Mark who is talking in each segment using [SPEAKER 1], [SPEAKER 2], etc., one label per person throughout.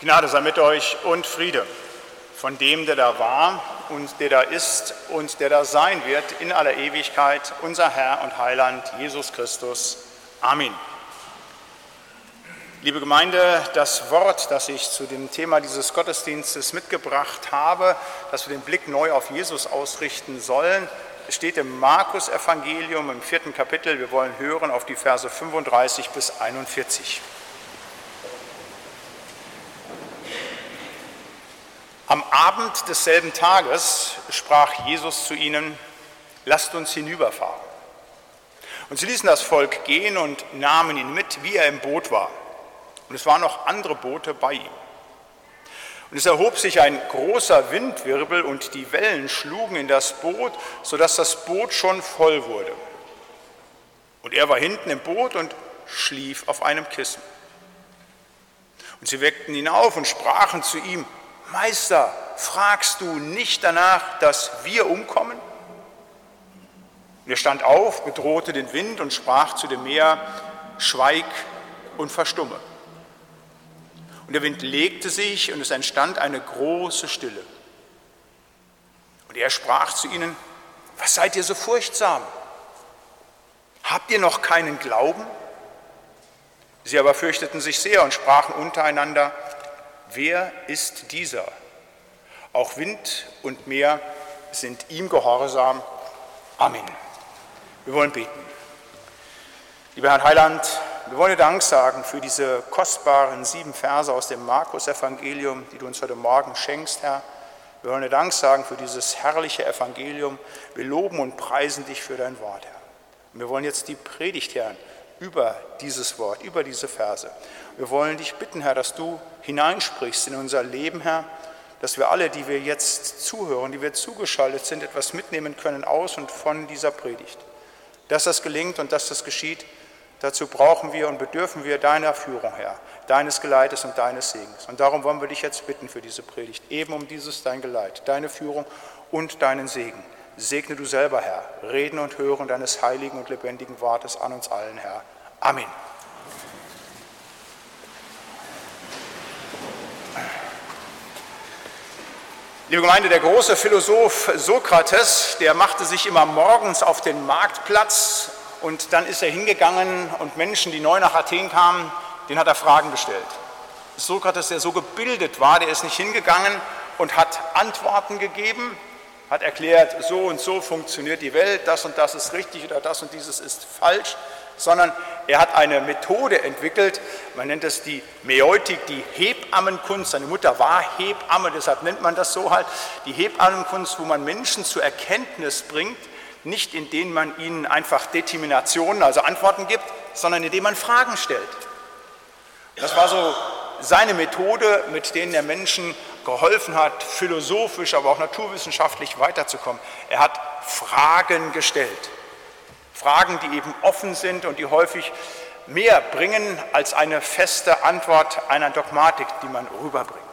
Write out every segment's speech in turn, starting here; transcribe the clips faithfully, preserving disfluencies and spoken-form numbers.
[SPEAKER 1] Gnade sei mit euch und Friede von dem, der da war und der da ist und der da sein wird in aller Ewigkeit, unser Herr und Heiland Jesus Christus. Amen. Liebe Gemeinde, das Wort, das ich zu dem Thema dieses Gottesdienstes mitgebracht habe, dass wir den Blick neu auf Jesus ausrichten sollen, steht im Markus-Evangelium im vierten Kapitel. Wir wollen hören auf die Verse fünfunddreißig bis einundvierzig. Am Abend desselben Tages sprach Jesus zu ihnen: Lasst uns hinüberfahren. Und sie ließen das Volk gehen und nahmen ihn mit, wie er im Boot war. Und es waren noch andere Boote bei ihm. Und es erhob sich ein großer Windwirbel und die Wellen schlugen in das Boot, sodass das Boot schon voll wurde. Und er war hinten im Boot und schlief auf einem Kissen. Und sie weckten ihn auf und sprachen zu ihm: Meister, fragst du nicht danach, dass wir umkommen? Und er stand auf, bedrohte den Wind und sprach zu dem Meer: Schweig und verstumme. Und der Wind legte sich und es entstand eine große Stille. Und er sprach zu ihnen: Was seid ihr so furchtsam? Habt ihr noch keinen Glauben? Sie aber fürchteten sich sehr und sprachen untereinander: Wer ist dieser? Auch Wind und Meer sind ihm gehorsam. Amen. Wir wollen beten. Lieber Herr Heiland, wir wollen dir Dank sagen für diese kostbaren sieben Verse aus dem Markus-Evangelium, die du uns heute Morgen schenkst, Herr. Wir wollen dir Dank sagen für dieses herrliche Evangelium. Wir loben und preisen dich für dein Wort, Herr. Und wir wollen jetzt die Predigt, Herr, über dieses Wort, über diese Verse. Wir wollen dich bitten, Herr, dass du hineinsprichst in unser Leben, Herr, dass wir alle, die wir jetzt zuhören, die wir zugeschaltet sind, etwas mitnehmen können aus und von dieser Predigt. Dass das gelingt und dass das geschieht, dazu brauchen wir und bedürfen wir deiner Führung, Herr, deines Geleites und deines Segens. Und darum wollen wir dich jetzt bitten für diese Predigt, eben um dieses dein Geleit, deine Führung und deinen Segen. Segne du selber, Herr, Reden und Hören deines heiligen und lebendigen Wortes an uns allen, Herr. Amen. Liebe Gemeinde, der große Philosoph Sokrates, der machte sich immer morgens auf den Marktplatz und dann ist er hingegangen und Menschen, die neu nach Athen kamen, denen hat er Fragen gestellt. Sokrates, der so gebildet war, der ist nicht hingegangen und hat Antworten gegeben, hat erklärt, so und so funktioniert die Welt, das und das ist richtig oder das und dieses ist falsch, sondern er hat eine Methode entwickelt, man nennt es die Mäeutik, die Hebammenkunst. Seine Mutter war Hebamme, deshalb nennt man das so halt, die Hebammenkunst, wo man Menschen zur Erkenntnis bringt, nicht indem man ihnen einfach Determinationen, also Antworten gibt, sondern indem man Fragen stellt. Das war so seine Methode, mit denen er Menschen geholfen hat, philosophisch, aber auch naturwissenschaftlich weiterzukommen. Er hat Fragen gestellt. Fragen, die eben offen sind und die häufig mehr bringen als eine feste Antwort einer Dogmatik, die man rüberbringt.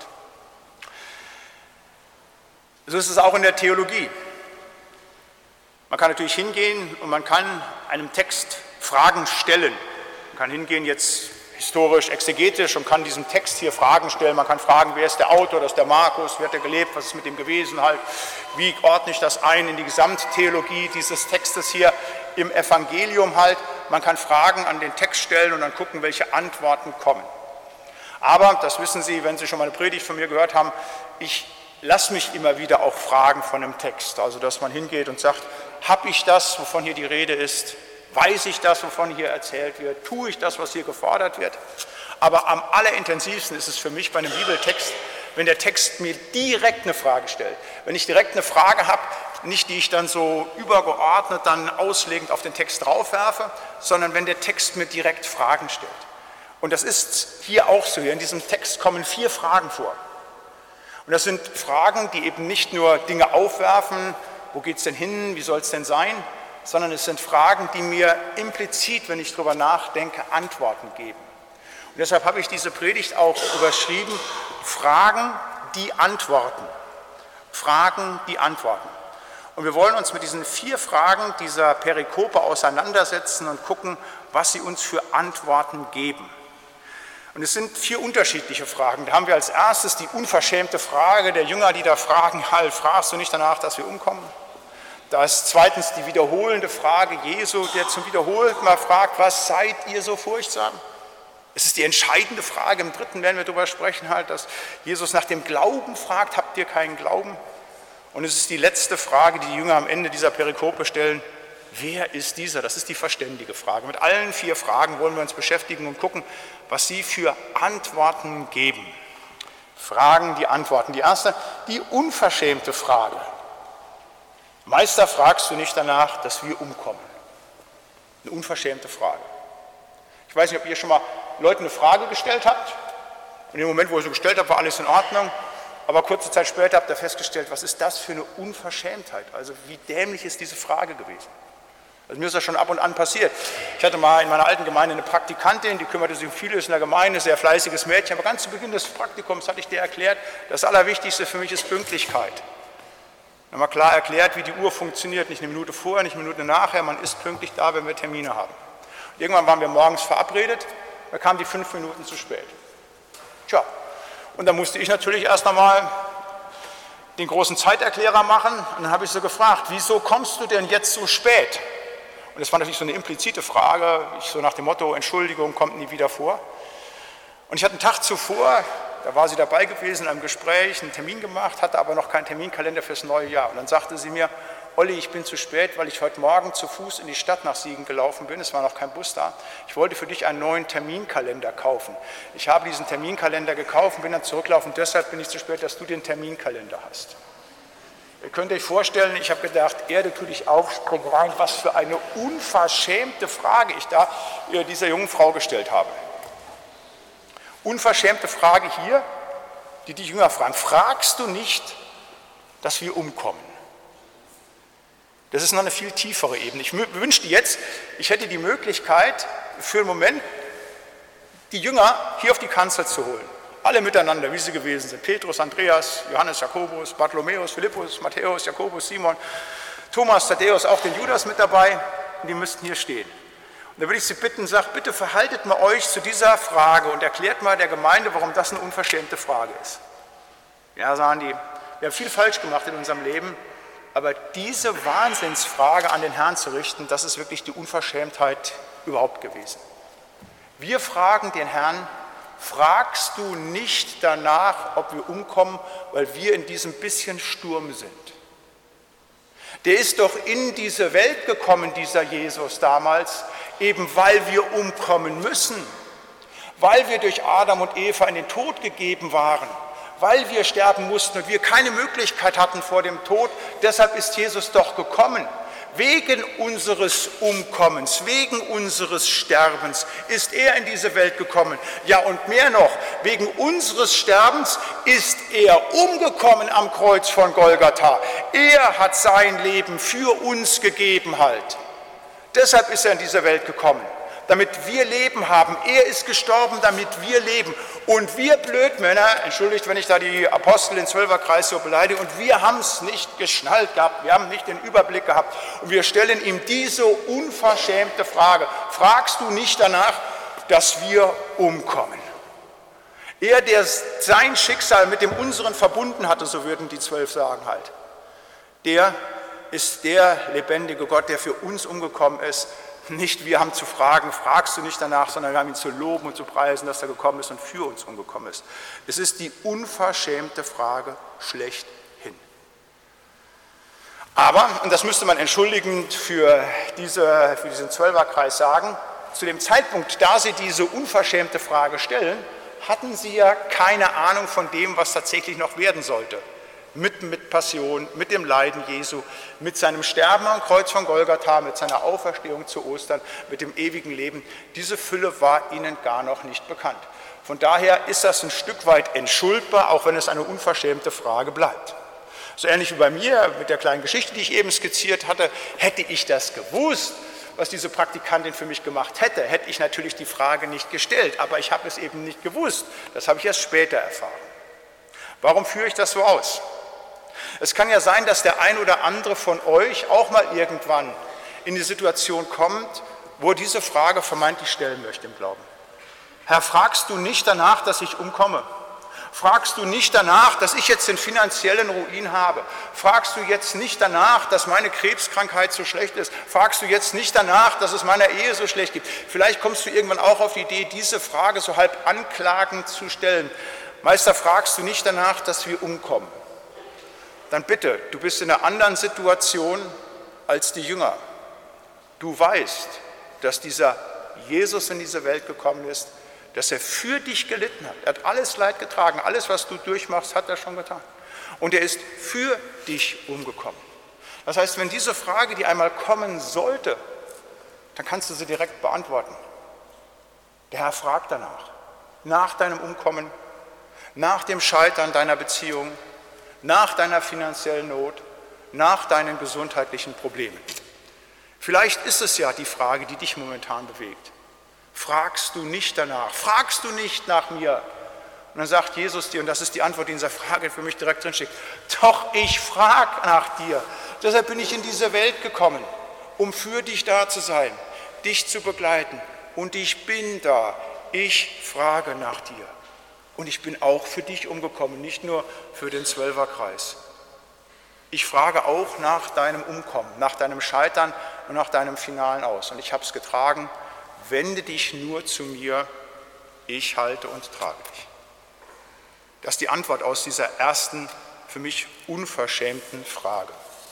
[SPEAKER 1] So ist es auch in der Theologie. Man kann natürlich hingehen und man kann einem Text Fragen stellen. Man kann hingehen jetzt historisch, exegetisch und kann diesem Text hier Fragen stellen. Man kann fragen, wer ist der Autor, das ist der Markus, wie hat er gelebt, was ist mit dem gewesen halt, wie ordne ich das ein in die Gesamttheologie dieses Textes hier im Evangelium halt. Man kann Fragen an den Text stellen und dann gucken, welche Antworten kommen. Aber, das wissen Sie, wenn Sie schon mal eine Predigt von mir gehört haben, ich lasse mich immer wieder auch fragen von einem Text. Also, dass man hingeht und sagt, habe ich das, wovon hier die Rede ist? Weiß ich das, wovon hier erzählt wird? Tue ich das, was hier gefordert wird? Aber am allerintensivsten ist es für mich bei einem Bibeltext, wenn der Text mir direkt eine Frage stellt. Wenn ich direkt eine Frage habe, nicht die ich dann so übergeordnet dann auslegend auf den Text draufwerfe, sondern wenn der Text mir direkt Fragen stellt. Und das ist hier auch so. Hier in diesem Text kommen vier Fragen vor. Und das sind Fragen, die eben nicht nur Dinge aufwerfen, wo geht es denn hin, wie soll es denn sein, sondern es sind Fragen, die mir implizit, wenn ich darüber nachdenke, Antworten geben. Und deshalb habe ich diese Predigt auch überschrieben, Fragen, die antworten. Fragen, die antworten. Und wir wollen uns mit diesen vier Fragen dieser Perikope auseinandersetzen und gucken, was sie uns für Antworten geben. Und es sind vier unterschiedliche Fragen. Da haben wir als erstes die unverschämte Frage der Jünger, die da fragen, halt, fragst du nicht danach, dass wir umkommen? Da ist zweitens die wiederholende Frage Jesu, der zum wiederholten Mal fragt, was seid ihr so furchtsam? Es ist die entscheidende Frage. Im dritten werden wir darüber sprechen, halt, dass Jesus nach dem Glauben fragt, habt ihr keinen Glauben? Und es ist die letzte Frage, die die Jünger am Ende dieser Perikope stellen, wer ist dieser? Das ist die verständige Frage. Mit allen vier Fragen wollen wir uns beschäftigen und gucken, was sie für Antworten geben. Fragen, die Antworten. Die erste, die unverschämte Frage. Meister, fragst du nicht danach, dass wir umkommen? Eine unverschämte Frage. Ich weiß nicht, ob ihr schon mal Leuten eine Frage gestellt habt. Und im Moment, wo ihr sie gestellt habt, war alles in Ordnung. Aber kurze Zeit später habt ihr festgestellt, was ist das für eine Unverschämtheit? Also wie dämlich ist diese Frage gewesen? Also mir ist das schon ab und an passiert. Ich hatte mal in meiner alten Gemeinde eine Praktikantin, die kümmerte sich um vieles in der Gemeinde, sehr fleißiges Mädchen. Aber ganz zu Beginn des Praktikums hatte ich dir erklärt, das Allerwichtigste für mich ist Pünktlichkeit. Dann haben wir klar erklärt, wie die Uhr funktioniert, nicht eine Minute vorher, nicht eine Minute nachher, man ist pünktlich da, wenn wir Termine haben. Und irgendwann waren wir morgens verabredet, da kamen die fünf Minuten zu spät. Tja, und da musste ich natürlich erst einmal den großen Zeiterklärer machen und dann habe ich sie gefragt, wieso kommst du denn jetzt so spät? Und das war natürlich so eine implizite Frage, ich so nach dem Motto, Entschuldigung, kommt nie wieder vor. Und ich hatte einen Tag zuvor, da war sie dabei gewesen, in einem Gespräch, einen Termin gemacht, hatte aber noch keinen Terminkalender fürs neue Jahr. Und dann sagte sie mir, Olli, ich bin zu spät, weil ich heute Morgen zu Fuß in die Stadt nach Siegen gelaufen bin. Es war noch kein Bus da. Ich wollte für dich einen neuen Terminkalender kaufen. Ich habe diesen Terminkalender gekauft und bin dann zurückgelaufen. Deshalb bin ich zu spät, dass du den Terminkalender hast. Ihr könnt euch vorstellen, ich habe gedacht, Erde, tu dich auf, spring rein. Was für eine unverschämte Frage ich da dieser jungen Frau gestellt habe. Unverschämte Frage hier, die die Jünger fragen. Fragst du nicht, dass wir umkommen? Das ist noch eine viel tiefere Ebene. Ich wünschte jetzt, ich hätte die Möglichkeit, für einen Moment die Jünger hier auf die Kanzel zu holen. Alle miteinander, wie sie gewesen sind. Petrus, Andreas, Johannes, Jakobus, Bartholomäus, Philippus, Matthäus, Jakobus, Simon, Thomas, Thaddäus, auch den Judas mit dabei. Und die müssten hier stehen. Und da würde ich Sie bitten, sagt, bitte verhaltet mal euch zu dieser Frage und erklärt mal der Gemeinde, warum das eine unverschämte Frage ist. Ja, sagen die, wir haben viel falsch gemacht in unserem Leben, aber diese Wahnsinnsfrage an den Herrn zu richten, das ist wirklich die Unverschämtheit überhaupt gewesen. Wir fragen den Herrn, fragst du nicht danach, ob wir umkommen, weil wir in diesem bisschen Sturm sind? Der ist doch in diese Welt gekommen, dieser Jesus damals, eben weil wir umkommen müssen, weil wir durch Adam und Eva in den Tod gegeben waren, weil wir sterben mussten und wir keine Möglichkeit hatten vor dem Tod. Deshalb ist Jesus doch gekommen. Wegen unseres Umkommens, wegen unseres Sterbens ist er in diese Welt gekommen. Ja, und mehr noch, wegen unseres Sterbens ist er umgekommen am Kreuz von Golgatha. Er hat sein Leben für uns gegeben halt. Deshalb ist er in diese Welt gekommen, damit wir Leben haben. Er ist gestorben, damit wir leben. Und wir Blödmänner, entschuldigt, wenn ich da die Apostel in Zwölferkreis so beleidige, und wir haben es nicht geschnallt gehabt, wir haben nicht den Überblick gehabt. Und wir stellen ihm diese unverschämte Frage. Fragst du nicht danach, dass wir umkommen? Er, der sein Schicksal mit dem unseren verbunden hatte, so würden die Zwölf sagen halt, der ist der lebendige Gott, der für uns umgekommen ist. Nicht wir haben zu fragen, fragst du nicht danach, sondern wir haben ihn zu loben und zu preisen, dass er gekommen ist und für uns umgekommen ist. Es ist die unverschämte Frage schlechthin. Aber, und das müsste man entschuldigend für, diese, für diesen Zwölferkreis sagen, zu dem Zeitpunkt, da sie diese unverschämte Frage stellen, hatten sie ja keine Ahnung von dem, was tatsächlich noch werden sollte. Mit, mit Passion, mit dem Leiden Jesu, mit seinem Sterben am Kreuz von Golgatha, mit seiner Auferstehung zu Ostern, mit dem ewigen Leben. Diese Fülle war ihnen gar noch nicht bekannt. Von daher ist das ein Stück weit entschuldbar, auch wenn es eine unverschämte Frage bleibt. So ähnlich wie bei mir mit der kleinen Geschichte, die ich eben skizziert hatte, hätte ich das gewusst, was diese Praktikantin für mich gemacht hätte, hätte ich natürlich die Frage nicht gestellt, aber ich habe es eben nicht gewusst. Das habe ich erst später erfahren. Warum führe ich das so aus? Es kann ja sein, dass der ein oder andere von euch auch mal irgendwann in die Situation kommt, wo er diese Frage vermeintlich stellen möchte im Glauben. Herr, fragst du nicht danach, dass ich umkomme? Fragst du nicht danach, dass ich jetzt den finanziellen Ruin habe? Fragst du jetzt nicht danach, dass meine Krebskrankheit so schlecht ist? Fragst du jetzt nicht danach, dass es meiner Ehe so schlecht gibt? Vielleicht kommst du irgendwann auch auf die Idee, diese Frage so halb anklagend zu stellen. Meister, fragst du nicht danach, dass wir umkommen? Dann bitte, du bist in einer anderen Situation als die Jünger. Du weißt, dass dieser Jesus in diese Welt gekommen ist, dass er für dich gelitten hat. Er hat alles Leid getragen, alles, was du durchmachst, hat er schon getan. Und er ist für dich umgekommen. Das heißt, wenn diese Frage, die einmal kommen sollte, dann kannst du sie direkt beantworten. Der Herr fragt danach, nach deinem Umkommen, nach dem Scheitern deiner Beziehung, nach deiner finanziellen Not, nach deinen gesundheitlichen Problemen. Vielleicht ist es ja die Frage, die dich momentan bewegt. Fragst du nicht danach? Fragst du nicht nach mir? Und dann sagt Jesus dir, und das ist die Antwort, die in dieser Frage für mich direkt drinsteckt, doch, ich frage nach dir. Deshalb bin ich in diese Welt gekommen, um für dich da zu sein, dich zu begleiten. Und ich bin da. Ich frage nach dir. Und ich bin auch für dich umgekommen, nicht nur für den Zwölferkreis. Ich frage auch nach deinem Umkommen, nach deinem Scheitern und nach deinem finalen Aus. Und ich habe es getragen. Wende dich nur zu mir, ich halte und trage dich. Das ist die Antwort aus dieser ersten, für mich unverschämten Frage.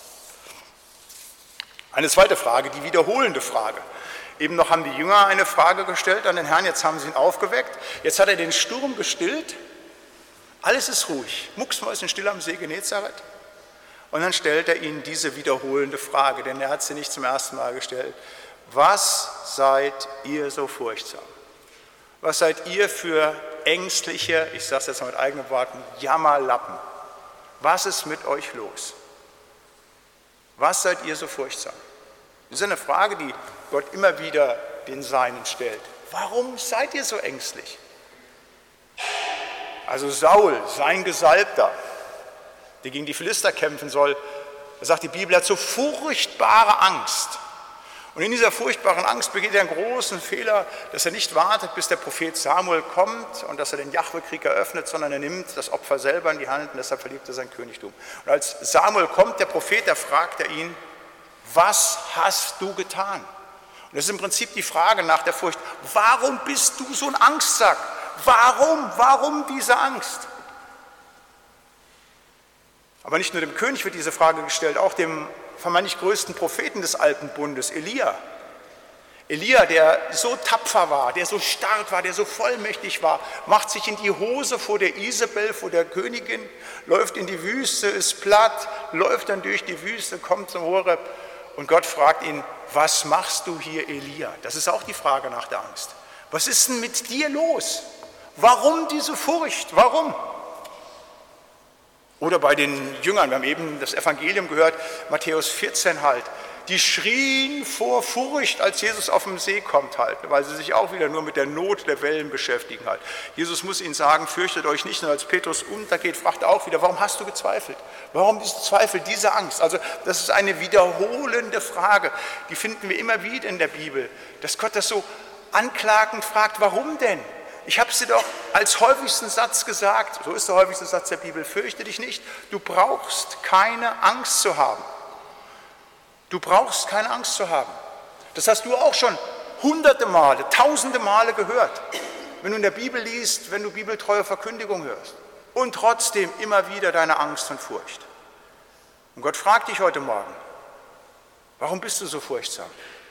[SPEAKER 1] Eine zweite Frage, die wiederholende Frage. Eben noch haben die Jünger eine Frage gestellt an den Herrn, jetzt haben sie ihn aufgeweckt, jetzt hat er den Sturm gestillt, alles ist ruhig, mucksmäuschenstill am See Genezareth. Und dann stellt er ihnen diese wiederholende Frage, denn er hat sie nicht zum ersten Mal gestellt. Was seid ihr so furchtsam? Was seid ihr für ängstliche, ich sage es jetzt mal mit eigenen Worten, Jammerlappen? Was ist mit euch los? Was seid ihr so furchtsam? Das ist eine Frage, die Gott immer wieder den Seinen stellt. Warum seid ihr so ängstlich? Also Saul, sein Gesalbter, der gegen die Philister kämpfen soll, da sagt die Bibel, er hat so furchtbare Angst. Und in dieser furchtbaren Angst begeht er einen großen Fehler, dass er nicht wartet, bis der Prophet Samuel kommt und dass er den Jahwe-Krieg eröffnet, sondern er nimmt das Opfer selber in die Hand und deshalb verliert er sein Königtum. Und als Samuel kommt, der Prophet, da fragt er ihn, was hast du getan? Und das ist im Prinzip die Frage nach der Furcht. Warum bist du so ein Angstsack? Warum? Warum diese Angst? Aber nicht nur dem König wird diese Frage gestellt, auch dem vermeintlich größten Propheten des Alten Bundes, Elia. Elia, der so tapfer war, der so stark war, der so vollmächtig war, macht sich in die Hose vor der Isabel, vor der Königin, läuft in die Wüste, ist platt, läuft dann durch die Wüste, kommt zum Horeb und Gott fragt ihn, was machst du hier, Elia? Das ist auch die Frage nach der Angst. Was ist denn mit dir los? Warum diese Furcht? Warum? Oder bei den Jüngern, wir haben eben das Evangelium gehört, Matthäus vierzehn halt, die schrien vor Furcht, als Jesus auf dem See kommt halt, weil sie sich auch wieder nur mit der Not der Wellen beschäftigen halt. Jesus muss ihnen sagen, fürchtet euch nicht, nur als Petrus untergeht, fragt er auch wieder, warum hast du gezweifelt? Warum diese Zweifel, diese Angst? Also das ist eine wiederholende Frage, die finden wir immer wieder in der Bibel, dass Gott das so anklagend fragt, warum denn? Ich habe es dir doch als häufigsten Satz gesagt, so ist der häufigste Satz der Bibel, fürchte dich nicht, du brauchst keine Angst zu haben. Du brauchst keine Angst zu haben. Das hast du auch schon hunderte Male, tausende Male gehört, wenn du in der Bibel liest, wenn du bibeltreue Verkündigung hörst. Und trotzdem immer wieder deine Angst und Furcht. Und Gott fragt dich heute Morgen, warum bist du so furchtsam?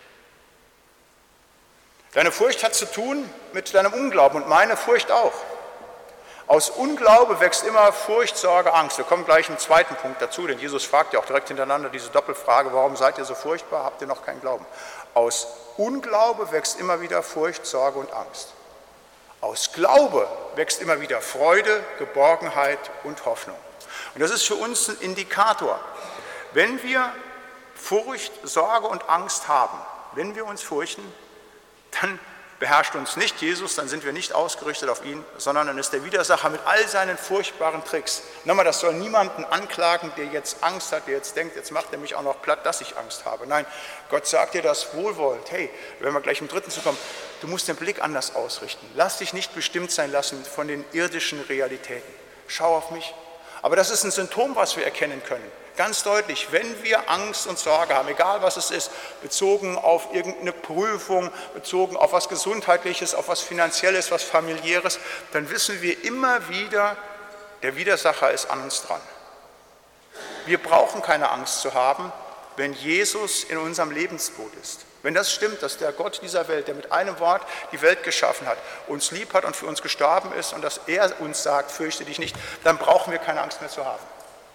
[SPEAKER 1] Deine Furcht hat zu tun mit deinem Unglauben und meine Furcht auch. Aus Unglaube wächst immer Furcht, Sorge, Angst. Wir kommen gleich im zweiten Punkt dazu, denn Jesus fragt ja auch direkt hintereinander diese Doppelfrage, warum seid ihr so furchtbar, habt ihr noch keinen Glauben? Aus Unglaube wächst immer wieder Furcht, Sorge und Angst. Aus Glaube wächst immer wieder Freude, Geborgenheit und Hoffnung. Und das ist für uns ein Indikator. Wenn wir Furcht, Sorge und Angst haben, wenn wir uns fürchten, dann beherrscht uns nicht Jesus, dann sind wir nicht ausgerichtet auf ihn, sondern dann ist der Widersacher mit all seinen furchtbaren Tricks. Nochmal, das soll niemanden anklagen, der jetzt Angst hat, der jetzt denkt, jetzt macht er mich auch noch platt, dass ich Angst habe. Nein, Gott sagt dir das wohlwollend. Hey, wenn wir gleich im dritten zukommen, du musst den Blick anders ausrichten. Lass dich nicht bestimmt sein lassen von den irdischen Realitäten. Schau auf mich. Aber das ist ein Symptom, was wir erkennen können. Ganz deutlich, wenn wir Angst und Sorge haben, egal was es ist, bezogen auf irgendeine Prüfung, bezogen auf was Gesundheitliches, auf was Finanzielles, was Familiäres, dann wissen wir immer wieder, der Widersacher ist an uns dran. Wir brauchen keine Angst zu haben, wenn Jesus in unserem Lebensboot ist. Wenn das stimmt, dass der Gott dieser Welt, der mit einem Wort die Welt geschaffen hat, uns lieb hat und für uns gestorben ist und dass er uns sagt, fürchte dich nicht, dann brauchen wir keine Angst mehr zu haben.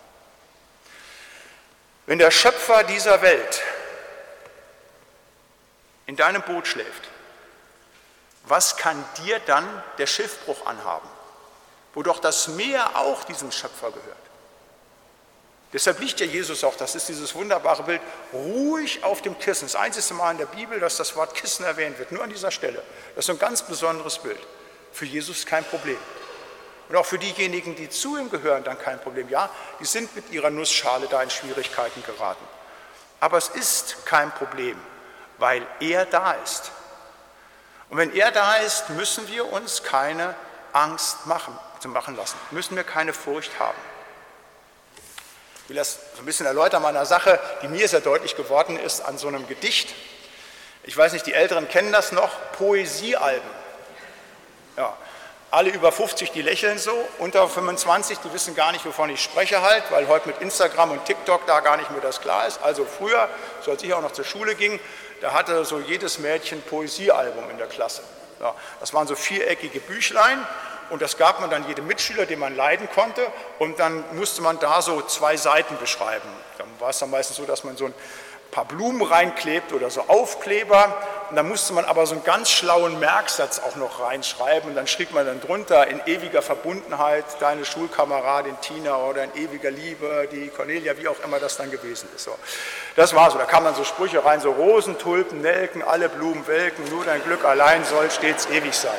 [SPEAKER 1] Wenn der Schöpfer dieser Welt in deinem Boot schläft, was kann dir dann der Schiffbruch anhaben, wo doch das Meer auch diesem Schöpfer gehört? Deshalb liegt ja Jesus auch, das ist dieses wunderbare Bild, ruhig auf dem Kissen. Das einzige Mal in der Bibel, dass das Wort Kissen erwähnt wird, nur an dieser Stelle. Das ist ein ganz besonderes Bild. Für Jesus kein Problem. Und auch für diejenigen, die zu ihm gehören, dann kein Problem. Ja, die sind mit ihrer Nussschale da in Schwierigkeiten geraten. Aber es ist kein Problem, weil er da ist. Und wenn er da ist, müssen wir uns keine Angst machen, zu machen lassen. Müssen wir keine Furcht haben. Ich will das so ein bisschen erläutern, meiner Sache, die mir sehr deutlich geworden ist, an so einem Gedicht. Ich weiß nicht, die Älteren kennen das noch, Poesiealben. Ja. Alle über fünfzig, die lächeln so, unter fünfundzwanzig, die wissen gar nicht, wovon ich spreche halt, weil heute mit Instagram und TikTok da gar nicht mehr das klar ist. Also früher, so als ich auch noch zur Schule ging, da hatte so jedes Mädchen ein Poesiealbum in der Klasse. Ja, das waren so viereckige Büchlein und das gab man dann jedem Mitschüler, den man leiden konnte, und dann musste man da so zwei Seiten beschreiben. Dann war es dann meistens so, dass man so ein paar Blumen reinklebt oder so Aufkleber, und dann musste man aber so einen ganz schlauen Merksatz auch noch reinschreiben und dann schrieb man dann drunter: in ewiger Verbundenheit, deine Schulkameradin Tina, oder in ewiger Liebe, die Cornelia, wie auch immer das dann gewesen ist. So. Das war so, da kamen dann so Sprüche rein, so Rosen, Tulpen, Nelken, alle Blumen welken, nur dein Glück allein soll stets ewig sein.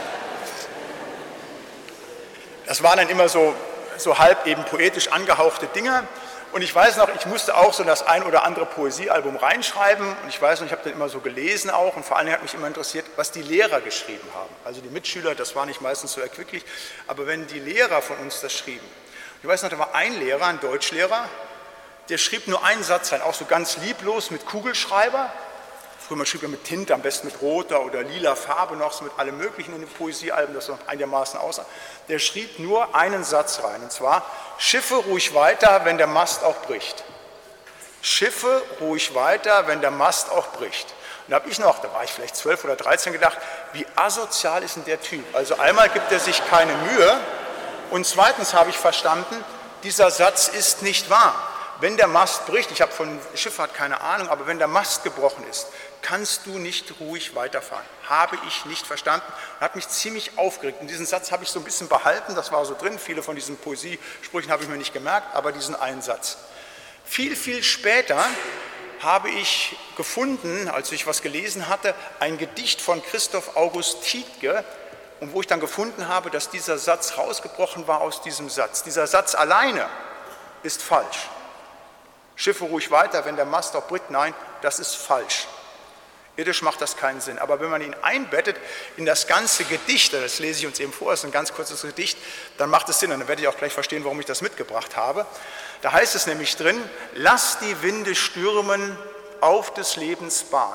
[SPEAKER 1] Das waren dann immer so, so halb eben poetisch angehauchte Dinge. Und ich weiß noch, ich musste auch so das ein oder andere Poesiealbum reinschreiben, und ich weiß noch, ich habe dann immer so gelesen auch, und vor allem hat mich immer interessiert, was die Lehrer geschrieben haben. Also die Mitschüler, das war nicht meistens so erquicklich, aber wenn die Lehrer von uns das schrieben. Ich weiß noch, da war ein Lehrer, ein Deutschlehrer, der schrieb nur einen Satz rein, auch so ganz lieblos mit Kugelschreiber. Früher schrieb er mit Tinte, am besten mit roter oder lila Farbe noch, so mit allem Möglichen in den Poesiealben, das noch einigermaßen aussah. Der schrieb nur einen Satz rein, und zwar: Schiffe ruhig weiter, wenn der Mast auch bricht. Schiffe ruhig weiter, wenn der Mast auch bricht. Und da habe ich noch, da war ich vielleicht zwölf oder dreizehn, gedacht, wie asozial ist denn der Typ? Also einmal gibt er sich keine Mühe, und zweitens habe ich verstanden, dieser Satz ist nicht wahr. Wenn der Mast bricht, ich habe von Schifffahrt keine Ahnung, aber wenn der Mast gebrochen ist, kannst du nicht ruhig weiterfahren. Habe ich nicht verstanden und hat mich ziemlich aufgeregt. Und diesen Satz habe ich so ein bisschen behalten, das war so drin. Viele von diesen Poesiesprüchen habe ich mir nicht gemerkt, aber diesen einen Satz. Viel, viel später habe ich gefunden, als ich was gelesen hatte, ein Gedicht von Christoph August Tiedtke, und wo ich dann gefunden habe, dass dieser Satz rausgebrochen war aus diesem Satz. Dieser Satz alleine ist falsch. Schiffe ruhig weiter, wenn der Mast auch bricht. Nein, das ist falsch. Irdisch macht das keinen Sinn. Aber wenn man ihn einbettet in das ganze Gedicht, das lese ich uns eben vor, das ist ein ganz kurzes Gedicht, dann macht es Sinn. Und dann werde ich auch gleich verstehen, warum ich das mitgebracht habe. Da heißt es nämlich drin: Lass die Winde stürmen auf des Lebens Bahn.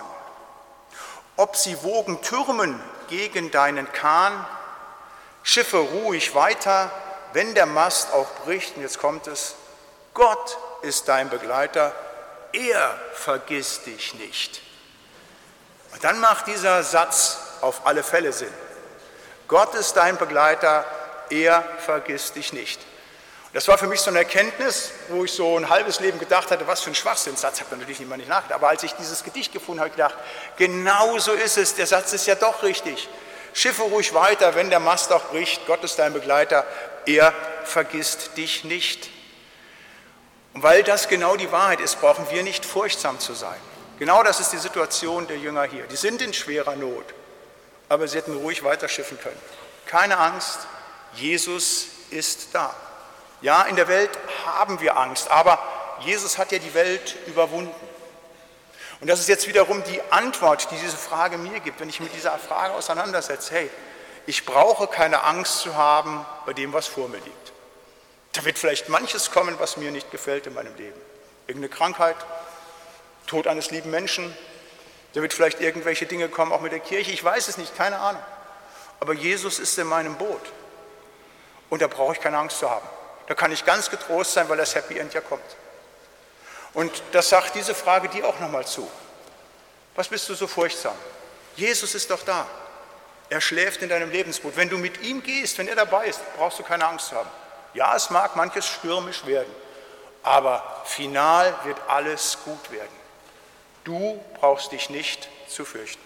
[SPEAKER 1] Ob sie Wogen türmen gegen deinen Kahn, Schiffe ruhig weiter, wenn der Mast auch bricht. Und jetzt kommt es: Gott ist dein Begleiter, er vergisst dich nicht. Und dann macht dieser Satz auf alle Fälle Sinn. Gott ist dein Begleiter, er vergisst dich nicht. Und das war für mich so eine Erkenntnis, wo ich so ein halbes Leben gedacht hatte, was für ein Schwachsinnssatz, habe natürlich immer nicht nachgedacht. Aber als ich dieses Gedicht gefunden habe, habe ich gedacht, genau so ist es, der Satz ist ja doch richtig. Schiffe ruhig weiter, wenn der Mast auch bricht, Gott ist dein Begleiter, er vergisst dich nicht. Und weil das genau die Wahrheit ist, brauchen wir nicht furchtsam zu sein. Genau das ist die Situation der Jünger hier. Die sind in schwerer Not, aber sie hätten ruhig weiter schiffen können. Keine Angst, Jesus ist da. Ja, in der Welt haben wir Angst, aber Jesus hat ja die Welt überwunden. Und das ist jetzt wiederum die Antwort, die diese Frage mir gibt, wenn ich mit dieser Frage auseinandersetze. Hey, ich brauche keine Angst zu haben bei dem, was vor mir liegt. Da wird vielleicht manches kommen, was mir nicht gefällt in meinem Leben. Irgendeine Krankheit, Tod eines lieben Menschen, da wird vielleicht irgendwelche Dinge kommen, auch mit der Kirche, ich weiß es nicht, keine Ahnung. Aber Jesus ist in meinem Boot und da brauche ich keine Angst zu haben. Da kann ich ganz getrost sein, weil das Happy End ja kommt. Und das sagt diese Frage dir auch nochmal zu. Was bist du so furchtsam? Jesus ist doch da. Er schläft in deinem Lebensboot. Wenn du mit ihm gehst, wenn er dabei ist, brauchst du keine Angst haben. Ja, es mag manches stürmisch werden, aber final wird alles gut werden. Du brauchst dich nicht zu fürchten.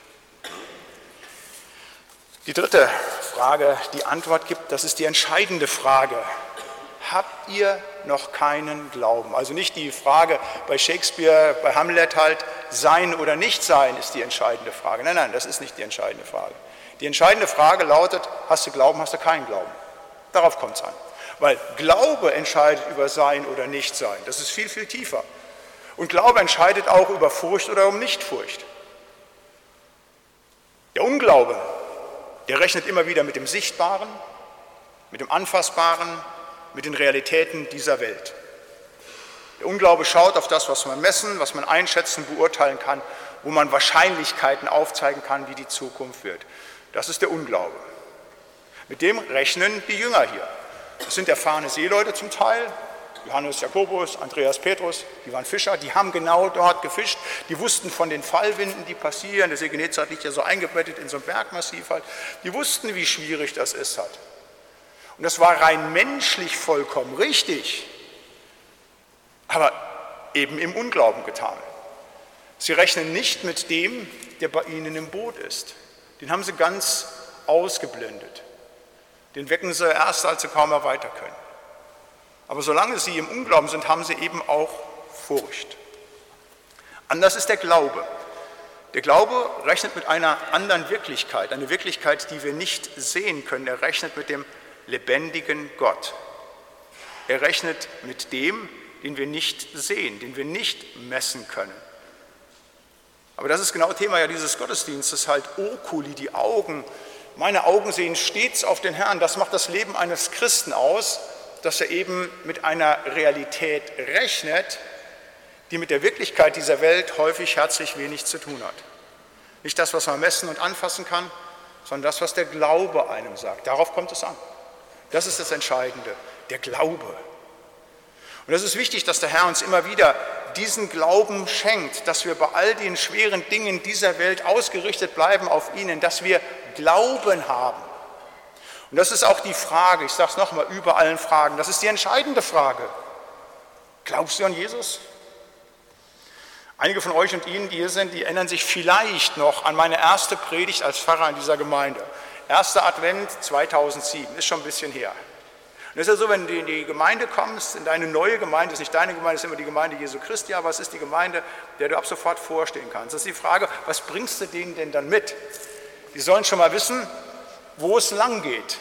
[SPEAKER 1] Die dritte Frage, die Antwort gibt, das ist die entscheidende Frage. Habt ihr noch keinen Glauben? Also nicht die Frage bei Shakespeare, bei Hamlet halt, sein oder nicht sein ist die entscheidende Frage. Nein, nein, das ist nicht die entscheidende Frage. Die entscheidende Frage lautet, hast du Glauben, hast du keinen Glauben? Darauf kommt es an. Weil Glaube entscheidet über Sein oder Nichtsein. Das ist viel, viel tiefer. Und Glaube entscheidet auch über Furcht oder um Nichtfurcht. Der Unglaube, der rechnet immer wieder mit dem Sichtbaren, mit dem Anfassbaren, mit den Realitäten dieser Welt. Der Unglaube schaut auf das, was man messen, was man einschätzen, beurteilen kann, wo man Wahrscheinlichkeiten aufzeigen kann, wie die Zukunft wird. Das ist der Unglaube. Mit dem rechnen die Jünger hier. Das sind erfahrene Seeleute zum Teil, Johannes, Jakobus, Andreas, Petrus, die waren Fischer, die haben genau dort gefischt, die wussten von den Fallwinden, die passieren, der See Genezareth liegt ja so eingebettet in so einem Bergmassiv halt, die wussten, wie schwierig das ist halt. Und das war rein menschlich vollkommen richtig, aber eben im Unglauben getan. Sie rechnen nicht mit dem, der bei ihnen im Boot ist. Den haben sie ganz ausgeblendet. Den wecken sie erst, als sie kaum mehr weiter können. Aber solange sie im Unglauben sind, haben sie eben auch Furcht. Anders ist der Glaube. Der Glaube rechnet mit einer anderen Wirklichkeit, eine Wirklichkeit, die wir nicht sehen können. Er rechnet mit dem lebendigen Gott. Er rechnet mit dem, den wir nicht sehen, den wir nicht messen können. Aber das ist genau Thema ja dieses Gottesdienstes, halt Oculi, die Augen. Meine Augen sehen stets auf den Herrn. Das macht das Leben eines Christen aus, dass er eben mit einer Realität rechnet, die mit der Wirklichkeit dieser Welt häufig herzlich wenig zu tun hat. Nicht das, was man messen und anfassen kann, sondern das, was der Glaube einem sagt. Darauf kommt es an. Das ist das Entscheidende, der Glaube. Und es ist wichtig, dass der Herr uns immer wieder diesen Glauben schenkt, dass wir bei all den schweren Dingen dieser Welt ausgerichtet bleiben auf ihn, dass wir Glauben haben. Und das ist auch die Frage, ich sage es nochmal, über allen Fragen, das ist die entscheidende Frage. Glaubst du an Jesus? Einige von euch und Ihnen, die hier sind, die erinnern sich vielleicht noch an meine erste Predigt als Pfarrer in dieser Gemeinde. Erster Advent zweitausendsieben, ist schon ein bisschen her. Und es ist ja so, wenn du in die Gemeinde kommst, in deine neue Gemeinde, das ist nicht deine Gemeinde, das ist immer die Gemeinde Jesu Christi, aber es ist die Gemeinde, der du ab sofort vorstehen kannst. Das ist die Frage, was bringst du denen denn dann mit? Die sollen schon mal wissen, wo es lang geht.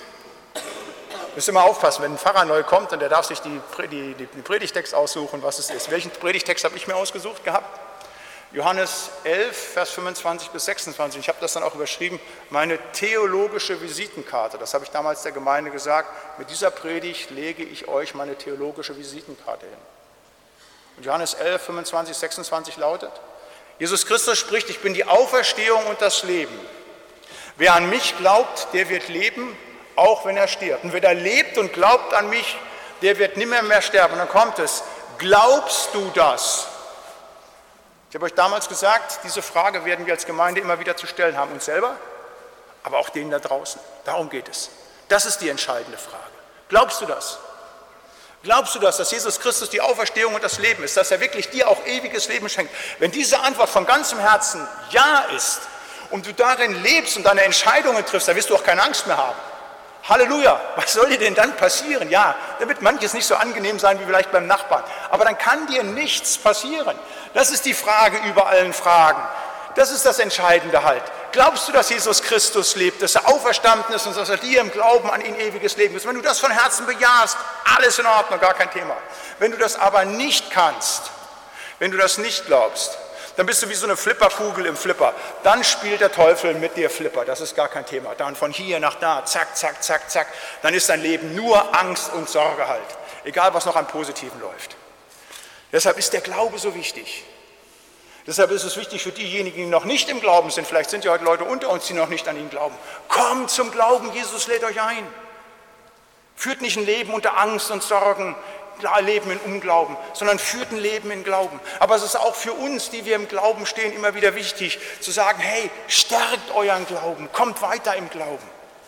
[SPEAKER 1] Du musst immer aufpassen, wenn ein Pfarrer neu kommt und der darf sich die, die, die, den Predigtext aussuchen, was es ist. Welchen Predigtext habe ich mir ausgesucht gehabt? Johannes elf, Vers fünfundzwanzig bis sechsundzwanzig. Ich habe das dann auch überschrieben, meine theologische Visitenkarte. Das habe ich damals der Gemeinde gesagt. Mit dieser Predigt lege ich euch meine theologische Visitenkarte hin. Und Johannes elf, fünfundzwanzig, sechsundzwanzig lautet, Jesus Christus spricht, ich bin die Auferstehung und das Leben. Wer an mich glaubt, der wird leben, auch wenn er stirbt. Und wer da lebt und glaubt an mich, der wird nimmer mehr sterben. Und dann kommt es, glaubst du das? Ich habe euch damals gesagt, diese Frage werden wir als Gemeinde immer wieder zu stellen haben, uns selber, aber auch denen da draußen. Darum geht es. Das ist die entscheidende Frage. Glaubst du das? Glaubst du das, dass Jesus Christus die Auferstehung und das Leben ist, dass er wirklich dir auch ewiges Leben schenkt? Wenn diese Antwort von ganzem Herzen Ja ist und du darin lebst und deine Entscheidungen triffst, dann wirst du auch keine Angst mehr haben. Halleluja, was soll dir denn dann passieren? Ja, da wird manches nicht so angenehm sein wie vielleicht beim Nachbarn, aber dann kann dir nichts passieren. Das ist die Frage über allen Fragen. Das ist das Entscheidende halt. Glaubst du, dass Jesus Christus lebt, dass er auferstanden ist und dass er dir im Glauben an ihn ewiges Leben ist? Wenn du das von Herzen bejahst, alles in Ordnung, gar kein Thema. Wenn du das aber nicht kannst, wenn du das nicht glaubst, dann bist du wie so eine Flipperkugel im Flipper. Dann spielt der Teufel mit dir Flipper, das ist gar kein Thema. Dann von hier nach da, zack, zack, zack, zack. Dann ist dein Leben nur Angst und Sorge halt, egal was noch an Positiven läuft. Deshalb ist der Glaube so wichtig. Deshalb ist es wichtig für diejenigen, die noch nicht im Glauben sind, vielleicht sind ja heute Leute unter uns, die noch nicht an ihn glauben. Kommt zum Glauben, Jesus lädt euch ein. Führt nicht ein Leben unter Angst und Sorgen, Leben in Unglauben, sondern führt ein Leben in Glauben. Aber es ist auch für uns, die wir im Glauben stehen, immer wieder wichtig, zu sagen, hey, stärkt euren Glauben, kommt weiter im Glauben.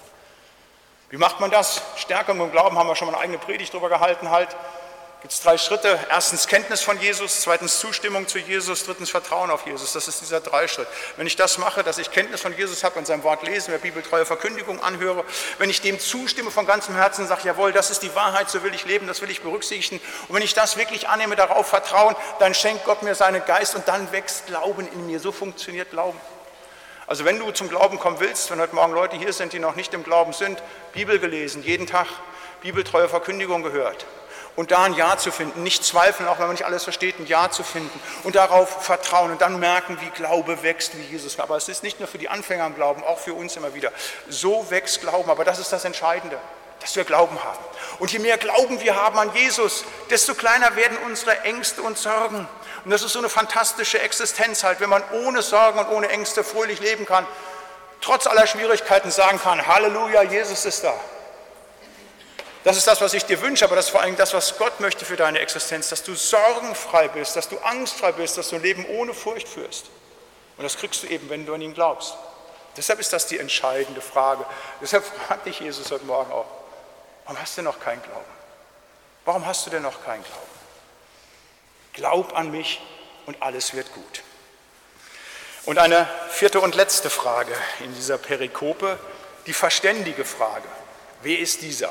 [SPEAKER 1] Wie macht man das? Stärkung im Glauben, haben wir schon mal eine eigene Predigt drüber gehalten halt. Gibt es drei Schritte. Erstens Kenntnis von Jesus, zweitens Zustimmung zu Jesus, drittens Vertrauen auf Jesus. Das ist dieser Dreischritt. Wenn ich das mache, dass ich Kenntnis von Jesus habe und sein Wort lese, mir bibeltreue Verkündigung anhöre, wenn ich dem zustimme von ganzem Herzen, sage, jawohl, das ist die Wahrheit, so will ich leben, das will ich berücksichtigen. Und wenn ich das wirklich annehme, darauf vertrauen, dann schenkt Gott mir seinen Geist und dann wächst Glauben in mir. So funktioniert Glauben. Also wenn du zum Glauben kommen willst, wenn heute Morgen Leute hier sind, die noch nicht im Glauben sind, Bibel gelesen, jeden Tag bibeltreue Verkündigung gehört. Und da ein Ja zu finden, nicht zweifeln, auch wenn man nicht alles versteht, ein Ja zu finden und darauf vertrauen und dann merken, wie Glaube wächst, wie Jesus. Aber es ist nicht nur für die Anfänger im Glauben, auch für uns immer wieder. So wächst Glauben, aber das ist das Entscheidende, dass wir Glauben haben. Und je mehr Glauben wir haben an Jesus, desto kleiner werden unsere Ängste und Sorgen. Und das ist so eine fantastische Existenz halt, wenn man ohne Sorgen und ohne Ängste fröhlich leben kann, trotz aller Schwierigkeiten sagen kann, Halleluja, Jesus ist da. Das ist das, was ich dir wünsche, aber das ist vor allem das, was Gott möchte für deine Existenz, dass du sorgenfrei bist, dass du angstfrei bist, dass du ein Leben ohne Furcht führst. Und das kriegst du eben, wenn du an ihn glaubst. Deshalb ist das die entscheidende Frage. Deshalb fragt dich Jesus heute Morgen auch, warum hast du noch keinen Glauben? Warum hast du denn noch keinen Glauben? Glaub an mich und alles wird gut. Und eine vierte und letzte Frage in dieser Perikope, die verständige Frage. Wer ist dieser?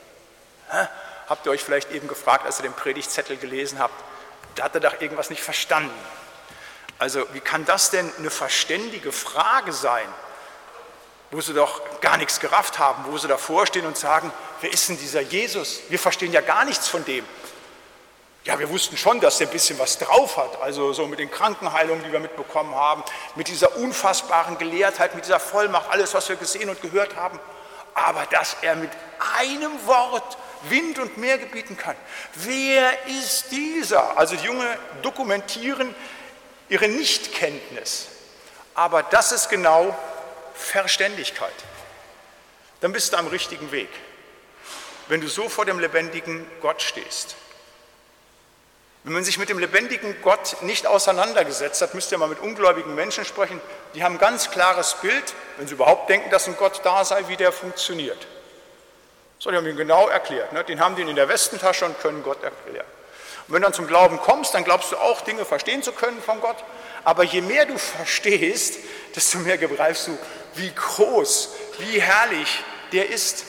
[SPEAKER 1] Habt ihr euch vielleicht eben gefragt, als ihr den Predigtzettel gelesen habt, da hat er doch irgendwas nicht verstanden. Also wie kann das denn eine verständige Frage sein, wo sie doch gar nichts gerafft haben, wo sie davor stehen und sagen, wer ist denn dieser Jesus? Wir verstehen ja gar nichts von dem. Ja, wir wussten schon, dass er ein bisschen was drauf hat, also so mit den Krankenheilungen, die wir mitbekommen haben, mit dieser unfassbaren Gelehrtheit, mit dieser Vollmacht, alles, was wir gesehen und gehört haben. Aber dass er mit einem Wort Wind und Meer gebieten kann. Wer ist dieser? Also die Jungen dokumentieren ihre Nichtkenntnis. Aber das ist genau Verständigkeit. Dann bist du am richtigen Weg. Wenn du so vor dem lebendigen Gott stehst. Wenn man sich mit dem lebendigen Gott nicht auseinandergesetzt hat, müsst ihr mal mit ungläubigen Menschen sprechen. Die haben ein ganz klares Bild, wenn sie überhaupt denken, dass ein Gott da sei, wie der funktioniert. So, die haben ihn genau erklärt. Ne? Den haben die in der Westentasche und können Gott erklären. Und wenn du dann zum Glauben kommst, dann glaubst du auch, Dinge verstehen zu können von Gott. Aber je mehr du verstehst, desto mehr begreifst du, wie groß, wie herrlich der ist.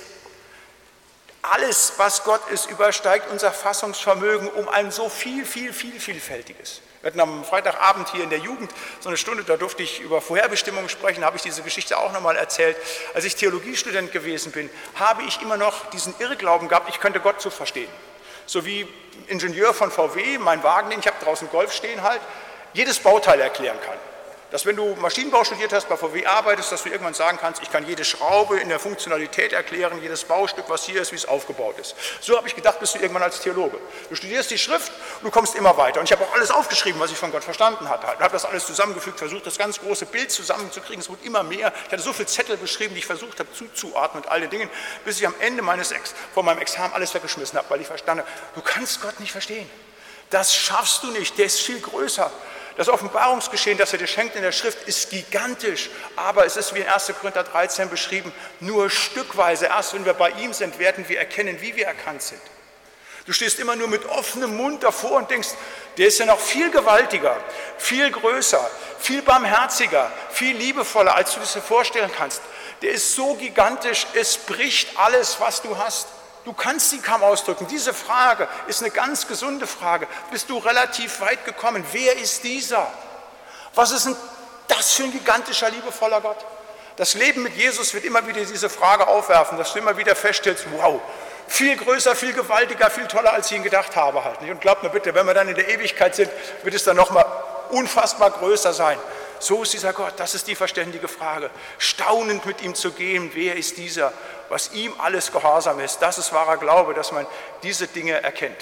[SPEAKER 1] Alles, was Gott ist, übersteigt unser Fassungsvermögen um ein so viel, viel, viel, vielfältiges. Wir hatten am Freitagabend hier in der Jugend so eine Stunde, da durfte ich über Vorherbestimmungen sprechen, da habe ich diese Geschichte auch nochmal erzählt. Als ich Theologiestudent gewesen bin, habe ich immer noch diesen Irrglauben gehabt, ich könnte Gott so verstehen. So wie Ingenieur von V W, mein Wagen, den ich habe draußen Golf stehen halt, jedes Bauteil erklären kann. Dass wenn du Maschinenbau studiert hast, bei V W arbeitest, dass du irgendwann sagen kannst, ich kann jede Schraube in der Funktionalität erklären, jedes Baustück, was hier ist, wie es aufgebaut ist. So habe ich gedacht, bist du irgendwann als Theologe. Du studierst die Schrift und du kommst immer weiter. Und ich habe auch alles aufgeschrieben, was ich von Gott verstanden hatte. Ich habe das alles zusammengefügt, versucht, das ganz große Bild zusammenzukriegen. Es wurde immer mehr. Ich hatte so viele Zettel beschrieben, die ich versucht habe zuzuordnen mit all den Dingen, bis ich am Ende meines Ex vor meinem Examen alles weggeschmissen habe, weil ich verstanden habe, du kannst Gott nicht verstehen. Das schaffst du nicht, der ist viel größer. Das Offenbarungsgeschehen, das er dir schenkt in der Schrift, ist gigantisch, aber es ist wie in erster Korinther dreizehn beschrieben, nur stückweise. Erst wenn wir bei ihm sind, werden wir erkennen, wie wir erkannt sind. Du stehst immer nur mit offenem Mund davor und denkst, der ist ja noch viel gewaltiger, viel größer, viel barmherziger, viel liebevoller, als du dir vorstellen kannst. Der ist so gigantisch, es bricht alles, was du hast. Du kannst sie kaum ausdrücken. Diese Frage ist eine ganz gesunde Frage. Bist du relativ weit gekommen? Wer ist dieser? Was ist denn das für ein gigantischer, liebevoller Gott? Das Leben mit Jesus wird immer wieder diese Frage aufwerfen, dass du immer wieder feststellst, wow, viel größer, viel gewaltiger, viel toller, als ich ihn gedacht habe. Halt nicht. Und glaub mir bitte, wenn wir dann in der Ewigkeit sind, wird es dann nochmal unfassbar größer sein. So ist dieser Gott, das ist die verständige Frage. Staunend mit ihm zu gehen, wer ist dieser, was ihm alles gehorsam ist. Das ist wahrer Glaube, dass man diese Dinge erkennt.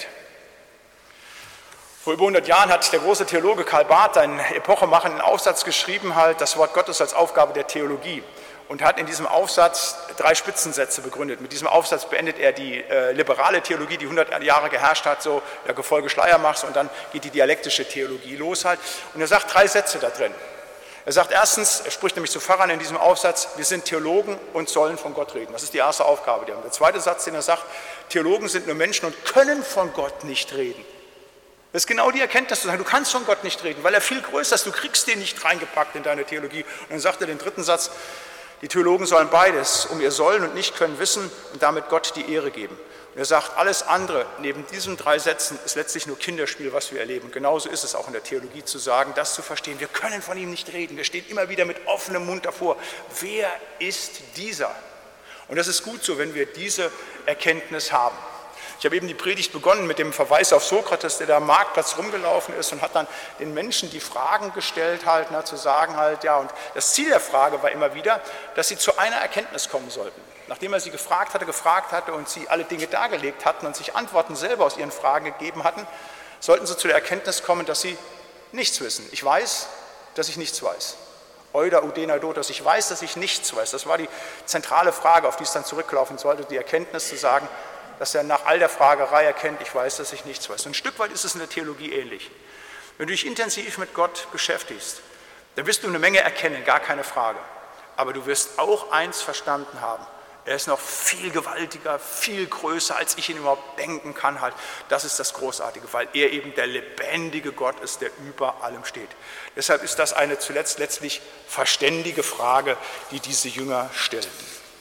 [SPEAKER 1] Vor über hundert Jahren hat der große Theologe Karl Barth einen epochemachenden Aufsatz geschrieben, halt das Wort Gottes als Aufgabe der Theologie. Und hat in diesem Aufsatz drei Spitzensätze begründet. Mit diesem Aufsatz beendet er die äh, liberale Theologie, die hundert Jahre geherrscht hat, so der Gefolge Schleiermachs, und dann geht die dialektische Theologie los halt. Und er sagt drei Sätze da drin. Er sagt erstens, er spricht nämlich zu Pfarrern in diesem Aufsatz, wir sind Theologen und sollen von Gott reden. Das ist die erste Aufgabe. Die haben. Der zweite Satz, den er sagt, Theologen sind nur Menschen und können von Gott nicht reden. Das ist genau die Erkenntnis, zu sagen, du kannst von Gott nicht reden, weil er viel größer ist, du kriegst den nicht reingepackt in deine Theologie. Und dann sagt er den dritten Satz, die Theologen sollen beides, um ihr Sollen und Nicht-Können wissen und damit Gott die Ehre geben. Und er sagt, alles andere neben diesen drei Sätzen ist letztlich nur Kinderspiel, was wir erleben. Genauso ist es auch in der Theologie zu sagen, das zu verstehen. Wir können von ihm nicht reden. Wir stehen immer wieder mit offenem Mund davor. Wer ist dieser? Und das ist gut so, wenn wir diese Erkenntnis haben. Ich habe eben die Predigt begonnen mit dem Verweis auf Sokrates, der da am Marktplatz rumgelaufen ist und hat dann den Menschen die Fragen gestellt, halt, na, zu sagen halt, ja, und das Ziel der Frage war immer wieder, dass sie zu einer Erkenntnis kommen sollten. Nachdem er sie gefragt hatte, gefragt hatte und sie alle Dinge dargelegt hatten und sich Antworten selber aus ihren Fragen gegeben hatten, sollten sie zu der Erkenntnis kommen, dass sie nichts wissen. Ich weiß, dass ich nichts weiß. Euda udena do, dass ich weiß, dass ich nichts weiß. Das war die zentrale Frage, auf die es dann zurücklaufen sollte, die Erkenntnis zu sagen, dass er nach all der Fragerei erkennt, ich weiß, dass ich nichts weiß. Und ein Stück weit ist es in der Theologie ähnlich. Wenn du dich intensiv mit Gott beschäftigst, dann wirst du eine Menge erkennen, gar keine Frage. Aber du wirst auch eins verstanden haben. Er ist noch viel gewaltiger, viel größer, als ich ihn überhaupt denken kann. Halt. Das ist das Großartige, weil er eben der lebendige Gott ist, der über allem steht. Deshalb ist das eine zuletzt letztlich verständige Frage, die diese Jünger stellten.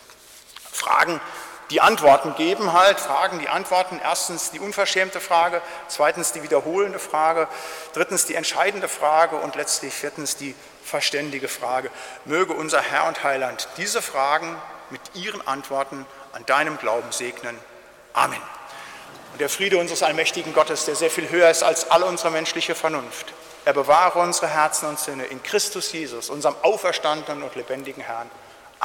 [SPEAKER 1] Fragen, die Antworten geben halt, Fragen, die Antworten. Erstens die unverschämte Frage, zweitens die wiederholende Frage, drittens die entscheidende Frage und letztlich viertens die verständige Frage. Möge unser Herr und Heiland diese Fragen mit ihren Antworten an deinem Glauben segnen. Amen. Und der Friede unseres allmächtigen Gottes, der sehr viel höher ist als alle unsere menschliche Vernunft, er bewahre unsere Herzen und Sinne in Christus Jesus, unserem auferstandenen und lebendigen Herrn.